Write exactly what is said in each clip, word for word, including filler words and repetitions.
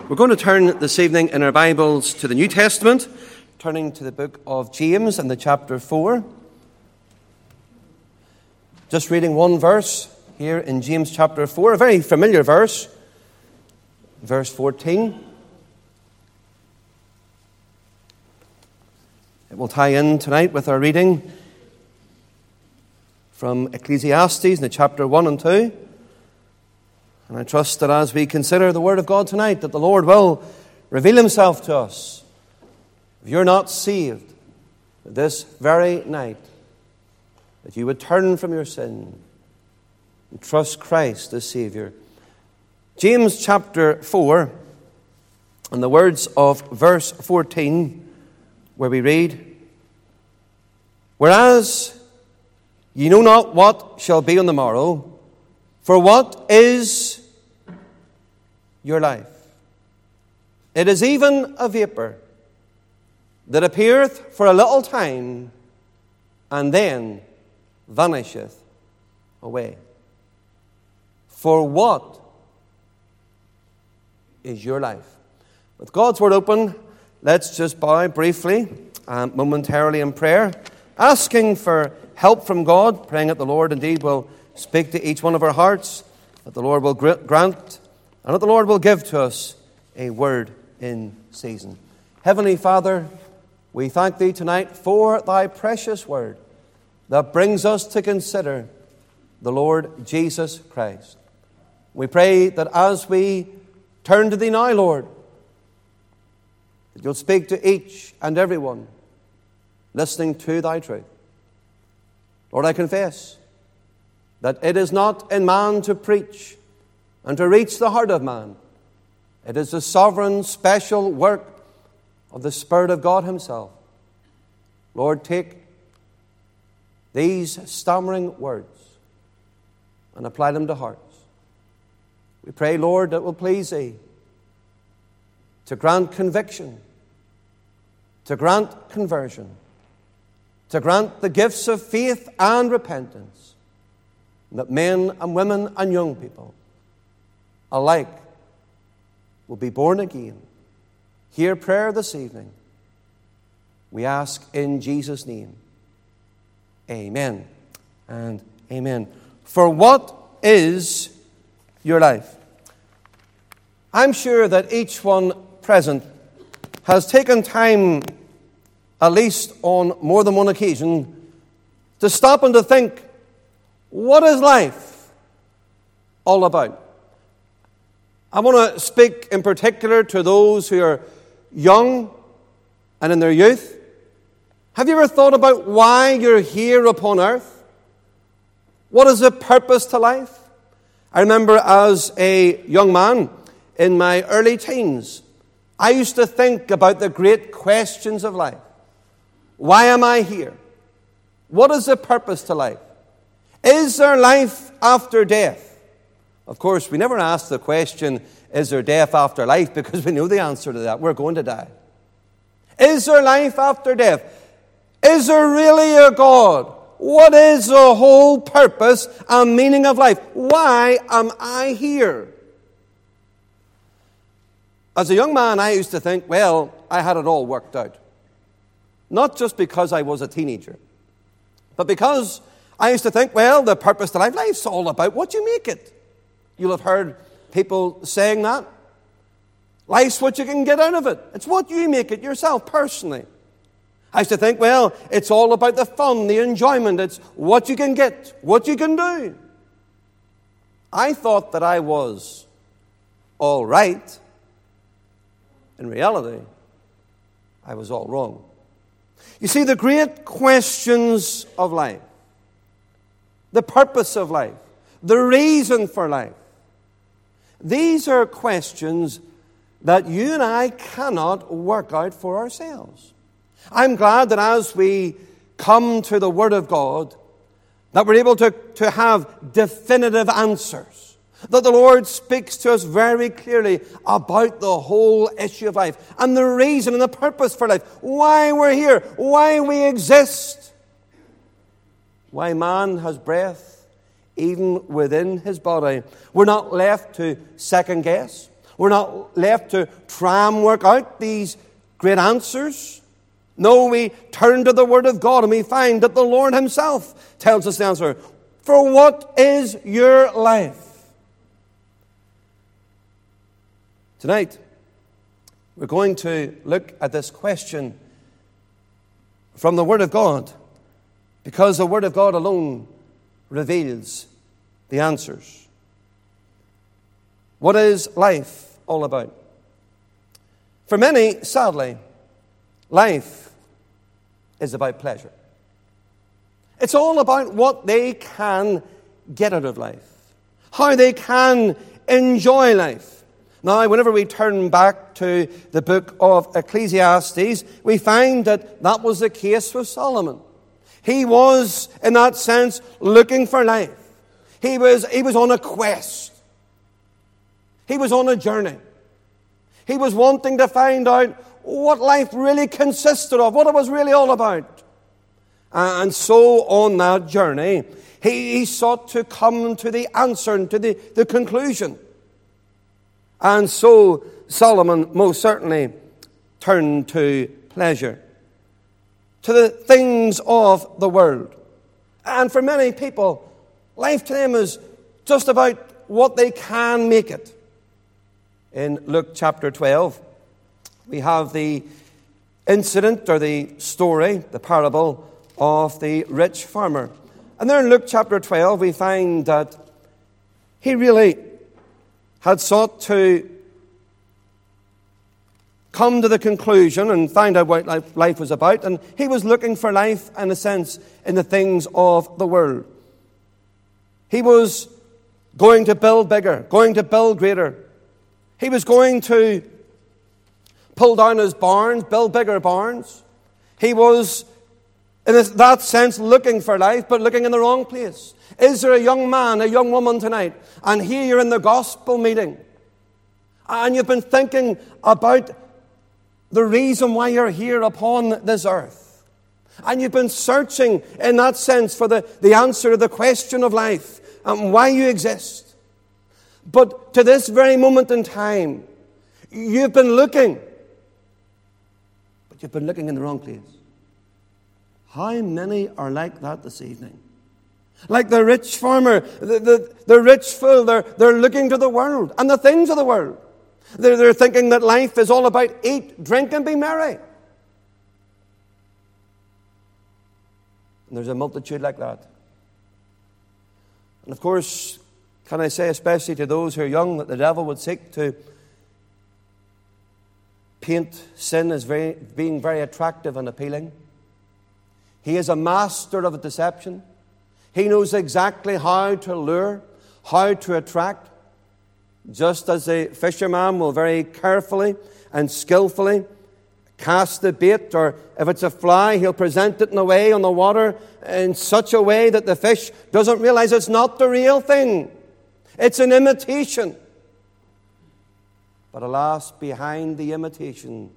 We're going to turn this evening in our Bibles to the New Testament, turning to the book of James and the chapter four. Just reading one verse here in James chapter four, a very familiar verse, verse fourteen. It will tie in tonight with our reading from Ecclesiastes in the chapter one and two. And I trust that as we consider the Word of God tonight, that the Lord will reveal Himself to us. If you're not saved this very night, that you would turn from your sin and trust Christ as Savior. James chapter four, and the words of verse fourteen, where we read, "Whereas ye know not what shall be on the morrow, for what is your life? It is even a vapor that appeareth for a little time, and then vanisheth away. For what is your life?" With God's Word open, let's just bow briefly, um, momentarily in prayer, asking for help from God, praying that the Lord indeed will speak to each one of our hearts, that the Lord will grant, and that the Lord will give to us a word in season. Heavenly Father, we thank Thee tonight for Thy precious word that brings us to consider the Lord Jesus Christ. We pray that as we turn to Thee now, Lord, that You'll speak to each and every one listening to Thy truth. Lord, I confess that it is not in man to preach and to reach the heart of man. It is the sovereign, special work of the Spirit of God Himself. Lord, take these stammering words and apply them to hearts. We pray, Lord, that it will please Thee to grant conviction, to grant conversion, to grant the gifts of faith and repentance, that men and women and young people alike will be born again. Hear prayer this evening. We ask in Jesus' name. Amen and amen. For what is your life? I'm sure that each one present has taken time, at least on more than one occasion, to stop and to think, what is life all about? I want to speak in particular to those who are young and in their youth. Have you ever thought about why you're here upon earth? What is the purpose to life? I remember as a young man in my early teens, I used to think about the great questions of life. Why am I here? What is the purpose to life? Is there life after death? Of course, we never ask the question, is there death after life? Because we know the answer to that. We're going to die. Is there life after death? Is there really a God? What is the whole purpose and meaning of life? Why am I here? As a young man, I used to think, well, I had it all worked out. Not just because I was a teenager, but because I used to think, well, the purpose to life, life's all about what you make it. You'll have heard people saying that. Life's what you can get out of it. It's what you make it yourself, personally. I used to think, well, it's all about the fun, the enjoyment. It's what you can get, what you can do. I thought that I was all right. In reality, I was all wrong. You see, the great questions of life, the purpose of life, the reason for life, these are questions that you and I cannot work out for ourselves. I'm glad that as we come to the Word of God, that we're able to, to have definitive answers. That the Lord speaks to us very clearly about the whole issue of life and the reason and the purpose for life. Why we're here, why we exist, why man has breath even within his body. We're not left to second guess. We're not left to try and work out these great answers. No, we turn to the Word of God and we find that the Lord Himself tells us the answer. For what is your life? Tonight, we're going to look at this question from the Word of God, because the Word of God alone reveals the answers. What is life all about? For many, sadly, life is about pleasure. It's all about what they can get out of life, how they can enjoy life. Now, whenever we turn back to the book of Ecclesiastes, we find that that was the case with Solomon. He was, in that sense, looking for life. He was, he was on a quest. He was on a journey. He was wanting to find out what life really consisted of, what it was really all about. And so on that journey, he, he sought to come to the answer and to the, the conclusion. And so Solomon most certainly turned to pleasure, to the things of the world. And for many people, life to them is just about what they can make it. In Luke chapter twelve, we have the incident or the story, the parable of the rich farmer. And there in Luke chapter twelve, we find that he really had sought to come to the conclusion and find out what life, life was about. And he was looking for life, in a sense, in the things of the world. He was going to build bigger, going to build greater. He was going to pull down his barns, build bigger barns. He was, in that sense, looking for life, but looking in the wrong place. Is there a young man, a young woman tonight, and here you're in the gospel meeting, and you've been thinking about the reason why you're here upon this earth, and you've been searching, in that sense, for the, the answer to the question of life and why you exist. But to this very moment in time, you've been looking, but you've been looking in the wrong place. How many are like that this evening? Like the rich farmer, the, the, the rich fool, they're, they're looking to the world and the things of the world. They're, they're thinking that life is all about eat, drink, and be merry. And there's a multitude like that. And of course, can I say, especially to those who are young, that the devil would seek to paint sin as very, being very attractive and appealing. He is a master of deception. He knows exactly how to lure, how to attract. Just as the fisherman will very carefully and skillfully cast the bait, or if it's a fly, he'll present it in a way on the water in such a way that the fish doesn't realize it's not the real thing. It's an imitation. But alas, behind the imitation,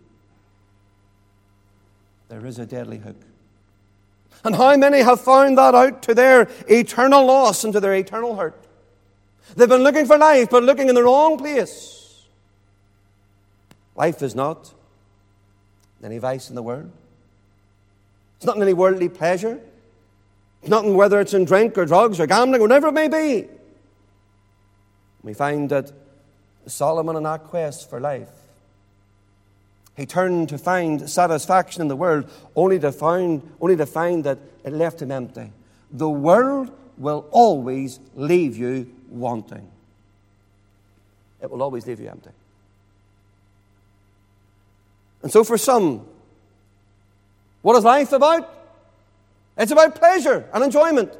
there is a deadly hook. And how many have found that out to their eternal loss and to their eternal hurt? They've been looking for life, but looking in the wrong place. Life is not any vice in the world. It's not in any worldly pleasure. It's not in whether it's in drink or drugs or gambling, whatever it may be. We find that Solomon, in that quest for life, he turned to find satisfaction in the world, only to find, only to find that it left him empty. The world will always leave you wanting. It will always leave you empty. And so for some, what is life about? It's about pleasure and enjoyment.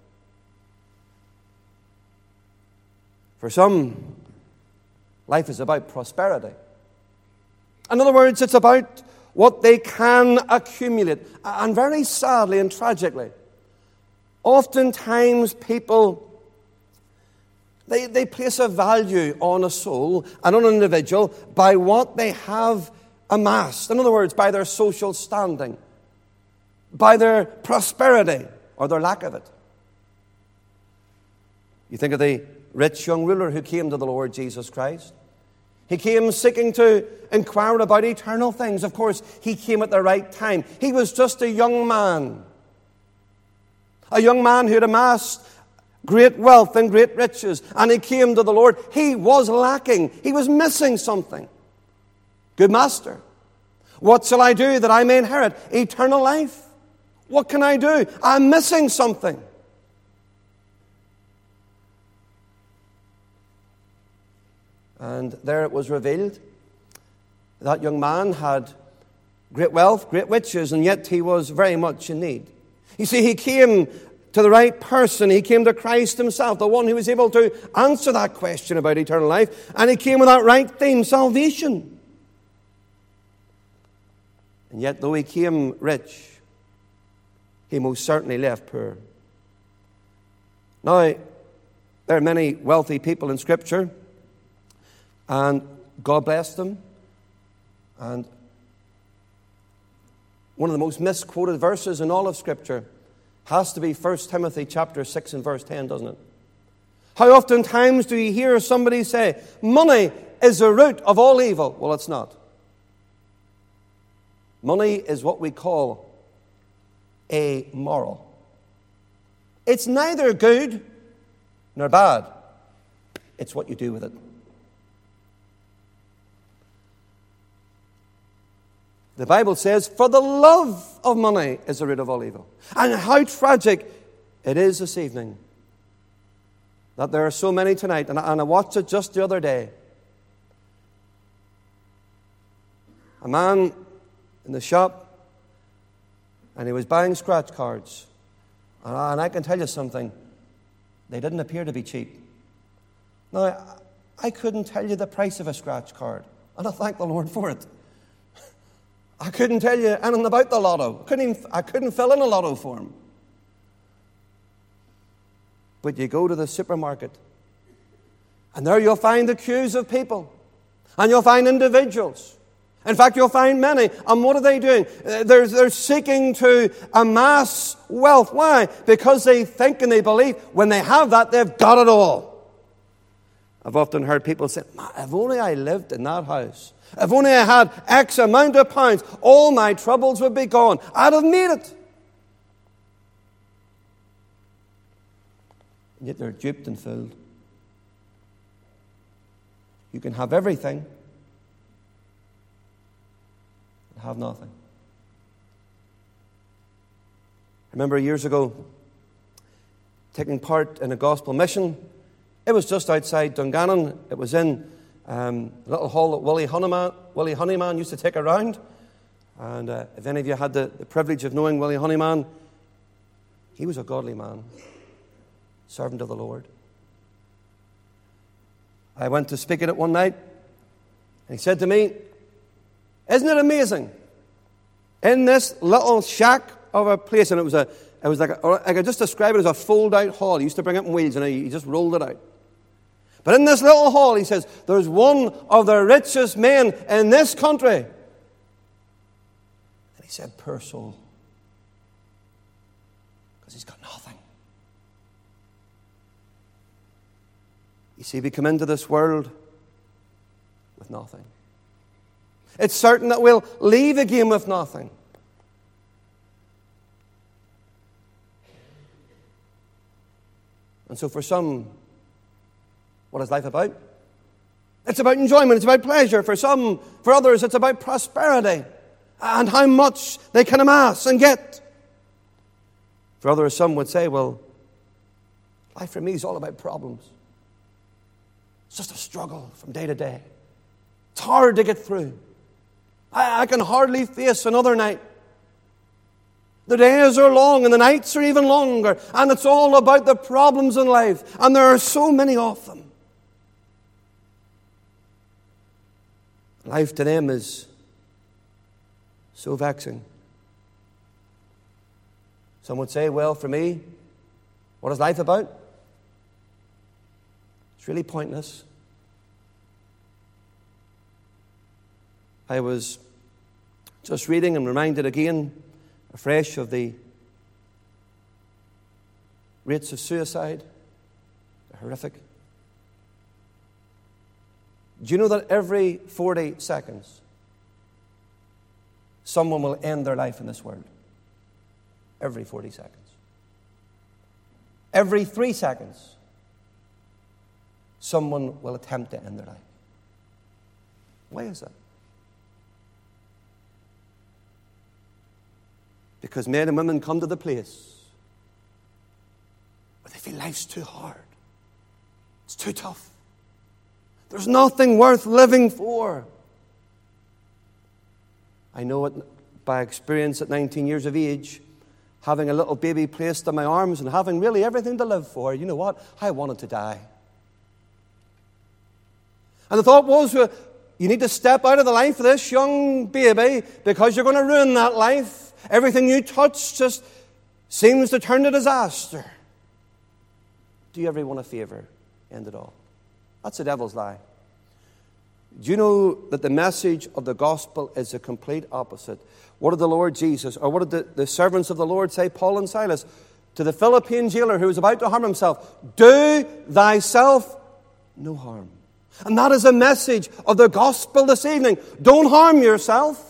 For some, life is about prosperity. In other words, it's about what they can accumulate. And very sadly and tragically, oftentimes people, they, they place a value on a soul and on an individual by what they have amassed. In other words, by their social standing, by their prosperity or their lack of it. You think of the rich young ruler who came to the Lord Jesus Christ. He came seeking to inquire about eternal things. Of course, he came at the right time. He was just a young man. A young man who had amassed great wealth and great riches. And he came to the Lord. He was lacking. He was missing something. Good master, what shall I do that I may inherit eternal life? What can I do? I'm missing something. And there it was revealed. That young man had great wealth, great riches, and yet he was very much in need. You see, he came to the right person. He came to Christ himself, the one who was able to answer that question about eternal life. And he came with that right theme, salvation. And yet, though he came rich, he most certainly left poor. Now, there are many wealthy people in Scripture, and God bless them. And one of the most misquoted verses in all of Scripture has to be First Timothy chapter six and verse ten, doesn't it? How oftentimes do you hear somebody say, money is the root of all evil? Well, it's not. Money is what we call amoral. It's neither good nor bad. It's what you do with it. The Bible says, for the love of money is the root of all evil. And how tragic it is this evening that there are so many tonight, and I, and I watched it just the other day. A man in the shop, and he was buying scratch cards. And I, and I can tell you something, they didn't appear to be cheap. Now, I, I couldn't tell you the price of a scratch card, and I thank the Lord for it. I couldn't tell you anything about the lotto. I couldn't, even, I couldn't fill in a lotto form. But you go to the supermarket, and there you'll find the queues of people, and you'll find individuals. In fact, you'll find many. And what are they doing? They're, they're seeking to amass wealth. Why? Because they think and they believe when they have that, they've got it all. I've often heard people say, if only I lived in that house. If only I had X amount of pounds, all my troubles would be gone. I'd have made it. And yet they're duped and fooled. You can have everything and have nothing. I remember years ago taking part in a gospel mission. It was just outside Dungannon. It was in um, a little hall that Willie Honeyman, Willie Honeyman used to take around. And uh, if any of you had the, the privilege of knowing Willie Honeyman, he was a godly man, servant of the Lord. I went to speak at it one night, and he said to me, isn't it amazing? In this little shack of a place, and it was a, it was like, a, I could just describe it as a fold-out hall. He used to bring it in wheels, and he just rolled it out. But in this little hall, he says, there's one of the richest men in this country. And he said, poor soul, because he's got nothing. You see, we come into this world with nothing. It's certain that we'll leave again with nothing. And so for some, what is life about? It's about enjoyment, it's about pleasure. For some, for others, it's about prosperity and how much they can amass and get. For others, some would say, well, life for me is all about problems. It's just a struggle from day to day. It's hard to get through. I, I can hardly face another night. The days are long and the nights are even longer. And it's all about the problems in life. And there are so many of them. Life to them is so vexing. Some would say, well, for me, what is life about? It's really pointless. I was just reading and reminded again afresh of the rates of suicide. They're horrific. Do you know that every forty seconds, someone will end their life in this world? Every forty seconds. Every three seconds, someone will attempt to end their life. Why is that? Because men and women come to the place where they feel life's too hard. It's too tough. There's nothing worth living for. I know it by experience at nineteen years of age, having a little baby placed in my arms and having really everything to live for. You know what? I wanted to die. And the thought was, well, you need to step out of the life of this young baby because you're going to ruin that life. Everything you touch just seems to turn to disaster. Do you ever want a favor? End it all. That's the devil's lie. Do you know that the message of the gospel is the complete opposite? What did the Lord Jesus, or what did the, the servants of the Lord say, Paul and Silas, to the Philippine jailer who was about to harm himself? Do thyself no harm. And that is a message of the gospel this evening. Don't harm yourself.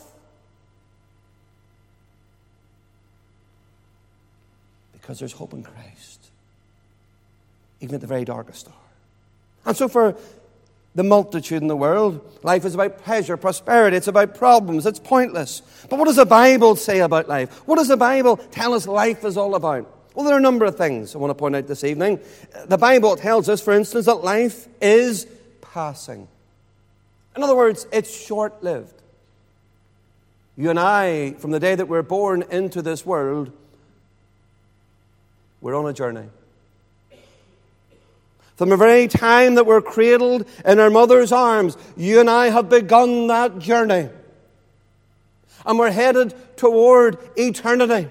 Because there's hope in Christ, even at the very darkest hour. And so for the multitude in the world, life is about pleasure, prosperity, it's about problems, it's pointless. But what does the Bible say about life? What does the Bible tell us life is all about? Well, there are a number of things I want to point out this evening. The Bible tells us, for instance, that life is passing. In other words, it's short-lived. You and I, from the day that we're born into this world, we're on a journey. From the very time that we're cradled in our mother's arms, you and I have begun that journey. And we're headed toward eternity.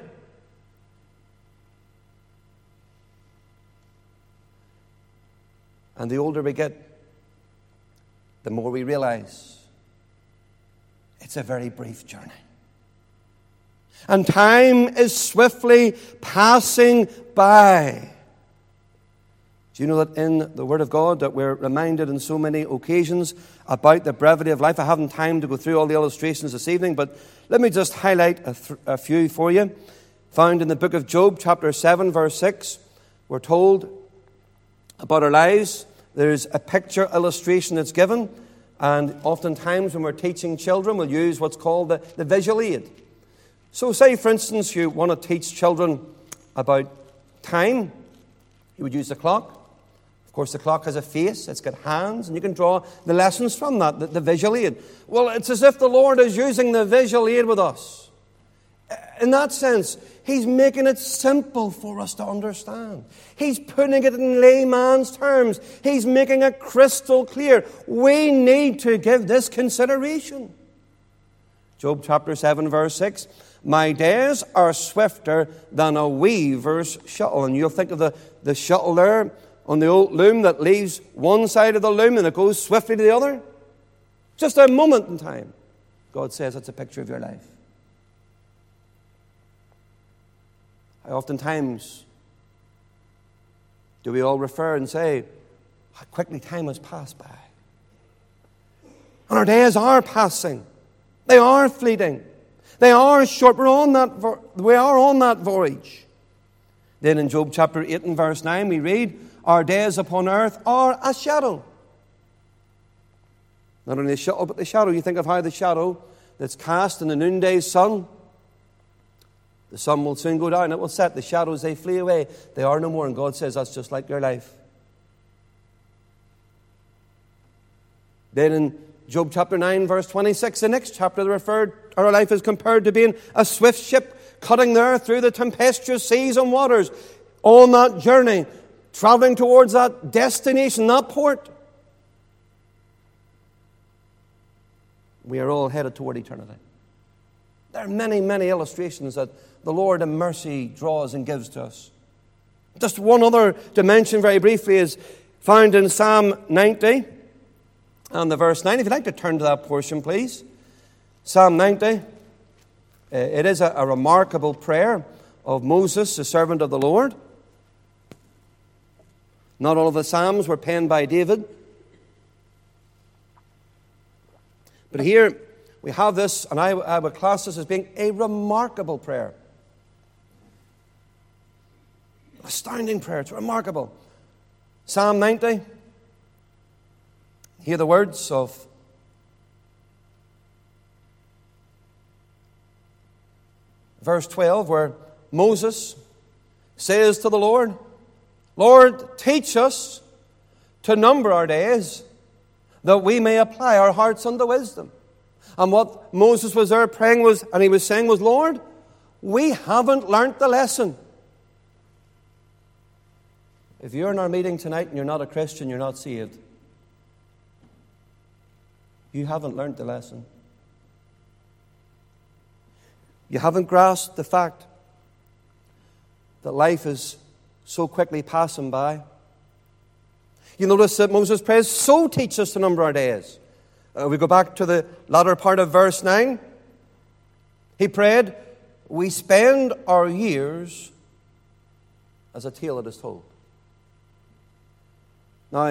And the older we get, the more we realize it's a very brief journey. And time is swiftly passing by. Do you know that in the Word of God that we're reminded on so many occasions about the brevity of life? I haven't time to go through all the illustrations this evening, but let me just highlight a, th- a few for you. Found in the book of Job, chapter seven, verse six, we're told about our lives. There's a picture illustration that's given, and oftentimes when we're teaching children, we'll use what's called the, the visual aid. So say, for instance, you want to teach children about time. You would use the clock. Of course, the clock has a face, it's got hands, and you can draw the lessons from that, the, the visual aid. Well, it's as if the Lord is using the visual aid with us. In that sense, He's making it simple for us to understand. He's putting it in layman's terms. He's making it crystal clear. We need to give this consideration. Job chapter seven, verse six. My days are swifter than a weaver's shuttle. And you'll think of the, the shuttle there on the old loom that leaves one side of the loom and it goes swiftly to the other. Just a moment in time. God says it's a picture of your life. How oftentimes do we all refer and say, how quickly time has passed by. And our days are passing. They are fleeting. They are short. We're on that, we are on that voyage. Then in Job chapter eight and verse nine we read, our days upon earth are a shadow. Not only a shadow, but the shadow. You think of how the shadow that's cast in the noonday sun, the sun will soon go down. It will set. The shadows, they flee away. They are no more. And God says that's just like your life. Then in Job chapter nine, verse twenty-six, the next chapter, the referred, our life is compared to being a swift ship cutting there through the tempestuous seas and waters, on that journey, traveling towards that destination, that port. We are all headed toward eternity. There are many, many illustrations that the Lord in mercy draws and gives to us. Just one other dimension very briefly is found in Psalm ninety. And the verse nine, if you'd like to turn to that portion, please. Psalm ninety. It is a, a remarkable prayer of Moses, the servant of the Lord. Not all of the Psalms were penned by David. But here we have this, and I, I would class this as being a remarkable prayer. Astounding prayer. It's remarkable. Psalm ninety. Hear the words of verse twelve, where Moses says to the Lord, Lord, teach us to number our days, that we may apply our hearts unto wisdom. And what Moses was there praying was, and he was saying was, Lord, we haven't learnt the lesson. If you're in our meeting tonight and you're not a Christian, you're not saved. You haven't learnt the lesson. You haven't grasped the fact that life is so quickly passing by. You notice that Moses prays, so teach us to number our days. Uh, we go back to the latter part of verse nine. He prayed, we spend our years as a tale that is told. Now,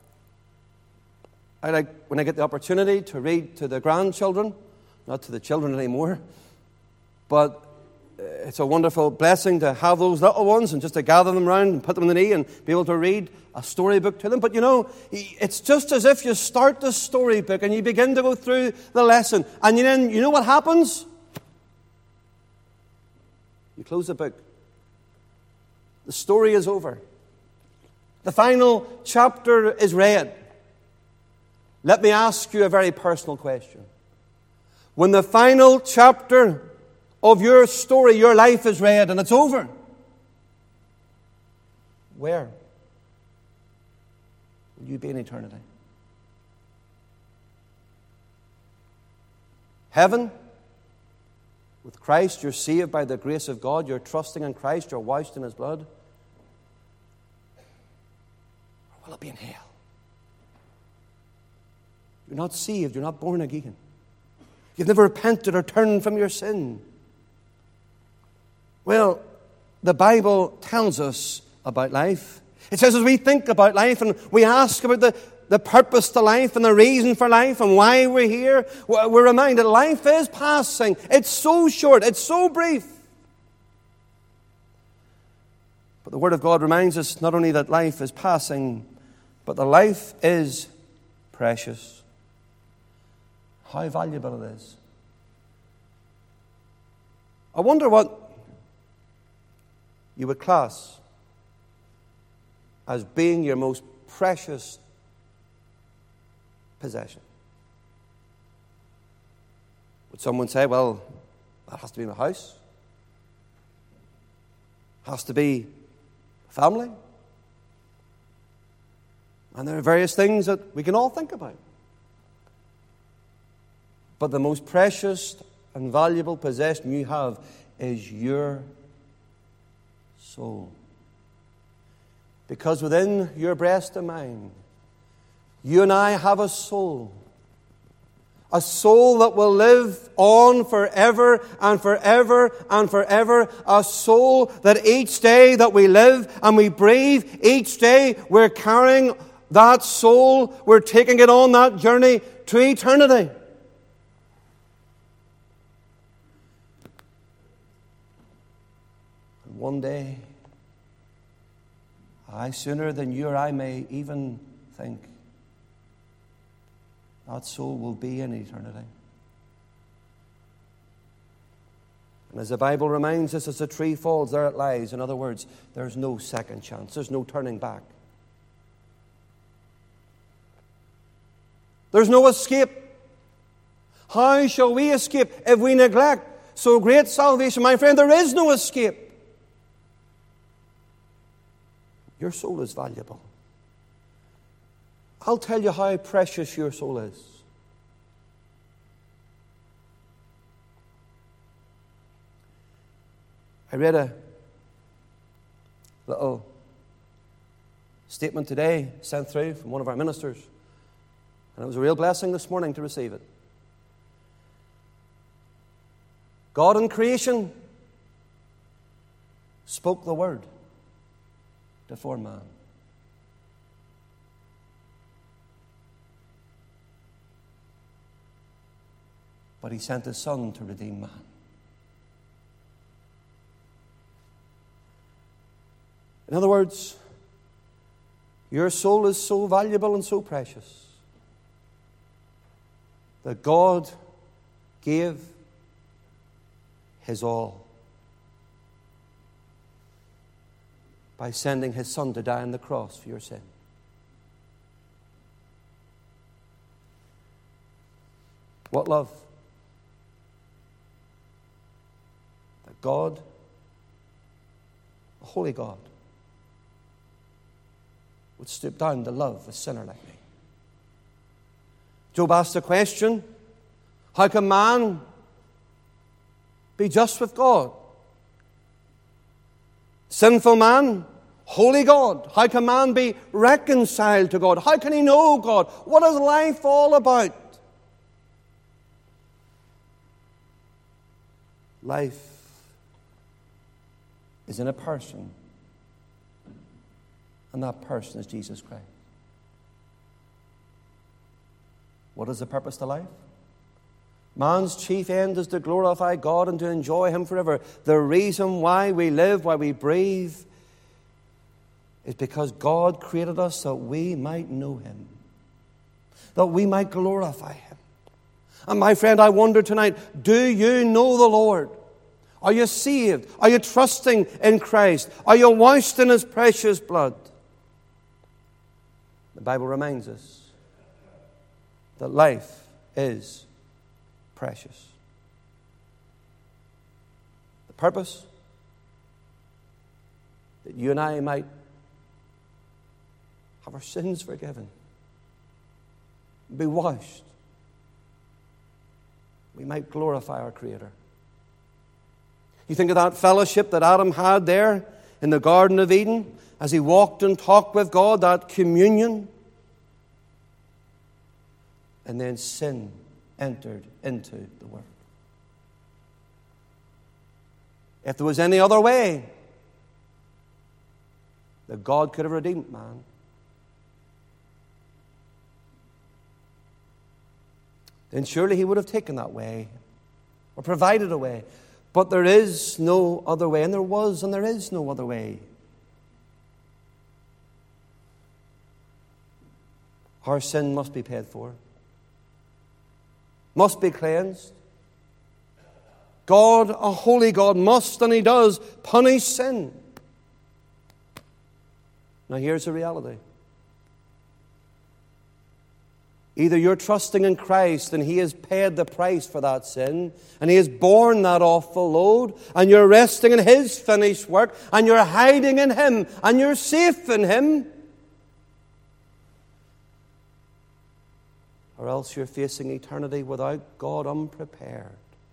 I like when I get the opportunity to read to the grandchildren, not to the children anymore, but it's a wonderful blessing to have those little ones and just to gather them around and put them on the knee and be able to read a storybook to them. But you know, it's just as if you start the storybook and you begin to go through the lesson, and then you know what happens? You close the book. The story is over. The final chapter is read. Let me ask you a very personal question. When the final chapter of your story, your life is read and it's over, where will you be in eternity? Heaven? With Christ, you're saved by the grace of God. You're trusting in Christ. You're washed in His blood. Or will it be in hell? You're not saved. You're not born again. You've never repented or turned from your sin. Well, the Bible tells us about life. It says as we think about life and we ask about the, the purpose to life and the reason for life and why we're here, we're reminded life is passing. It's so short. It's so brief. But the Word of God reminds us not only that life is passing, but that life is precious. How valuable it is. I wonder what you would class as being your most precious possession. Would someone say, well, that has to be my house? Has to be family? And there are various things that we can all think about. But the most precious and valuable possession you have is your soul. Because within your breast and mine, you and I have a soul. A soul that will live on forever and forever and forever. A soul that each day that we live and we breathe, each day we're carrying that soul. We're taking it on that journey to eternity. And one day, I sooner than you or I may even think, that soul will be in eternity. And as the Bible reminds us, as a tree falls, there it lies. In other words, there's no second chance. There's no turning back. There's no escape. How shall we escape if we neglect so great salvation? My friend, there is no escape. Your soul is valuable. I'll tell you how precious your soul is. I read a little statement today sent through from one of our ministers, and it was a real blessing this morning to receive it. God in creation spoke the word to form man. but he sent his Son to redeem man. In other words, your soul is so valuable and so precious that God gave his all by sending his Son to die on the cross for your sin. What love? That God, a holy God, would stoop down to love a sinner like me. Job asked the question, how can man be just with God? Sinful man, holy God. How can man be reconciled to God? How can he know God? What is life all about? Life is in a person, and that person is Jesus Christ. What is the purpose to life? Man's chief end is to glorify God and to enjoy him forever. The reason why we live, why we breathe, is because God created us so we might know him, that we might glorify him. And my friend, I wonder tonight, do you know the Lord? Are you saved? Are you trusting in Christ? Are you washed in his precious blood? The Bible reminds us that life is precious. The purpose? That you and I might have our sins forgiven, be washed. We might glorify our Creator. You think of that fellowship that Adam had there in the Garden of Eden as he walked and talked with God, that communion. And then sin entered into the world. If there was any other way that God could have redeemed man, then surely he would have taken that way or provided a way. But there is no other way, and there was and there is no other way. Our sin must be paid for, must be cleansed. God, a holy God, must, and he does, punish sin. Now here's the reality. Either you're trusting in Christ and he has paid the price for that sin and he has borne that awful load, and you're resting in his finished work and you're hiding in him and you're safe in him, or else you're facing eternity without God, unprepared.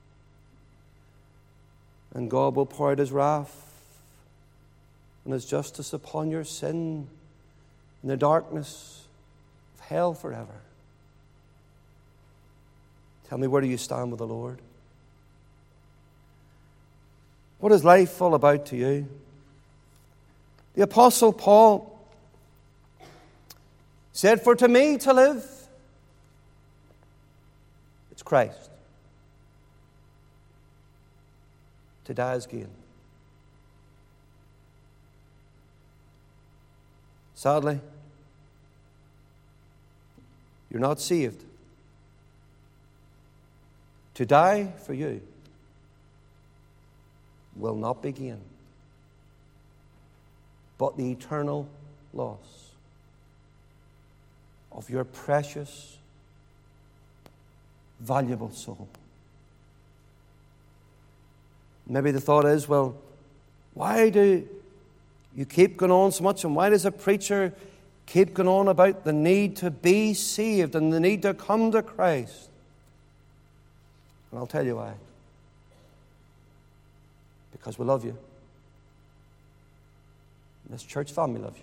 And God will pour out his wrath and his justice upon your sin in the darkness of hell forever. Tell me, where do you stand with the Lord? What is life all about to you? The Apostle Paul said, "For to me to live, it's Christ. To die is gain." Sadly, you're not saved. To die for you will not be gain, but the eternal loss of your precious, valuable soul. Maybe the thought is, well, why do you keep going on so much, and why does a preacher keep going on about the need to be saved and the need to come to Christ? And I'll tell you why. Because we love you. And this church family loves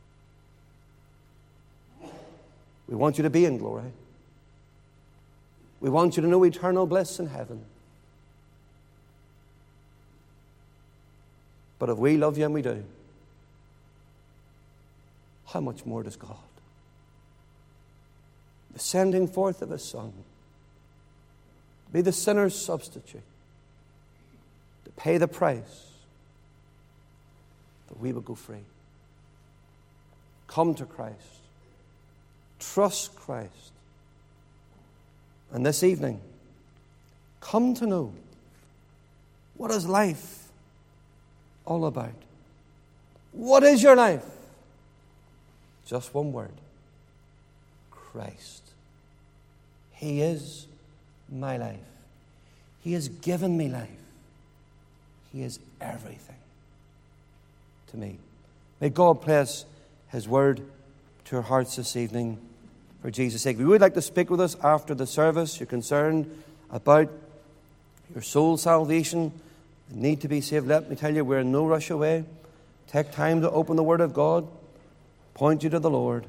you. We want you to be in glory. We want you to know eternal bliss in heaven. But if we love you, and we do, how much more does God? The sending forth of his Son, be the sinner's substitute, to pay the price that we would go free. Come to Christ. Trust Christ. And this evening, come to know, what is life all about? What is your life? Just one word. Christ. He is my life. He has given me life. He is everything to me. May God bless His word to our hearts this evening for Jesus' sake. If you would like to speak with us after the service, you're concerned about your soul salvation, the need to be saved, let me tell you, we're in no rush away. Take time to open the Word of God, point you to the Lord.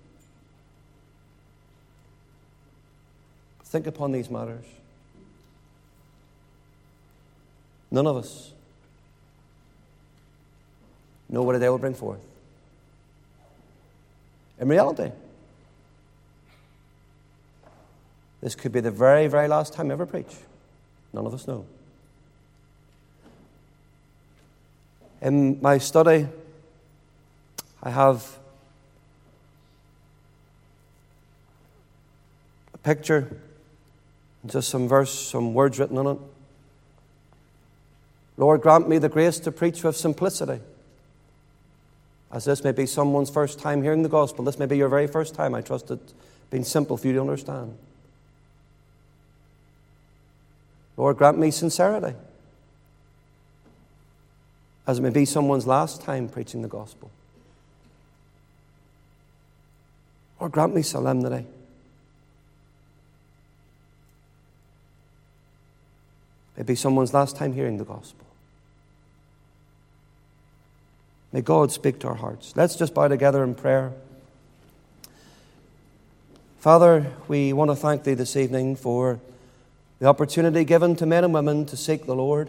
Think upon these matters. None of us know what a day will bring forth. In reality, this could be the very, very last time I ever preach. None of us know. In my study, I have a picture, just some verse, some words written on it. Lord, grant me the grace to preach with simplicity. As this may be someone's first time hearing the gospel, this may be your very first time. I trust it's been simple for you to understand. Lord, grant me sincerity, as it may be someone's last time preaching the gospel. Or grant me solemnity. Maybe someone's last time hearing the gospel. May God speak to our hearts. Let's just bow together in prayer. Father, we want to thank Thee this evening for the opportunity given to men and women to seek the Lord.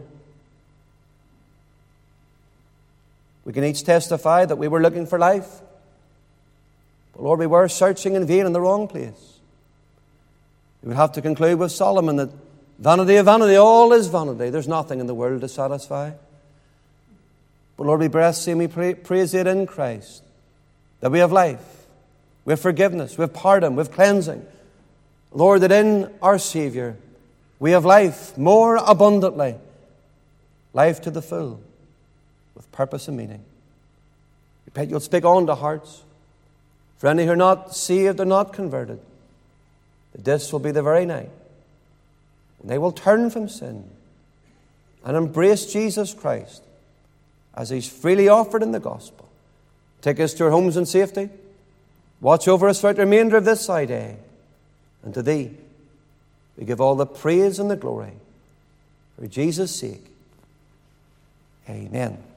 We can each testify that we were looking for life. But Lord, we were searching in vain in the wrong place. We would have to conclude with Solomon that vanity of vanity, all is vanity. There's nothing in the world to satisfy. But Lord, we bless Thee and we pray, praise Thee in Christ, that we have life, we have forgiveness, we have pardon, we have cleansing. Lord, that in our Savior we have life more abundantly, life to the full, with purpose and meaning. We pray You'll speak on to hearts. For any who are not saved or not converted, that this will be the very night when they will turn from sin and embrace Jesus Christ as He's freely offered in the gospel. Take us to our homes in safety. Watch over us throughout the remainder of this thy day. And to Thee we give all the praise and the glory. For Jesus' sake. Amen.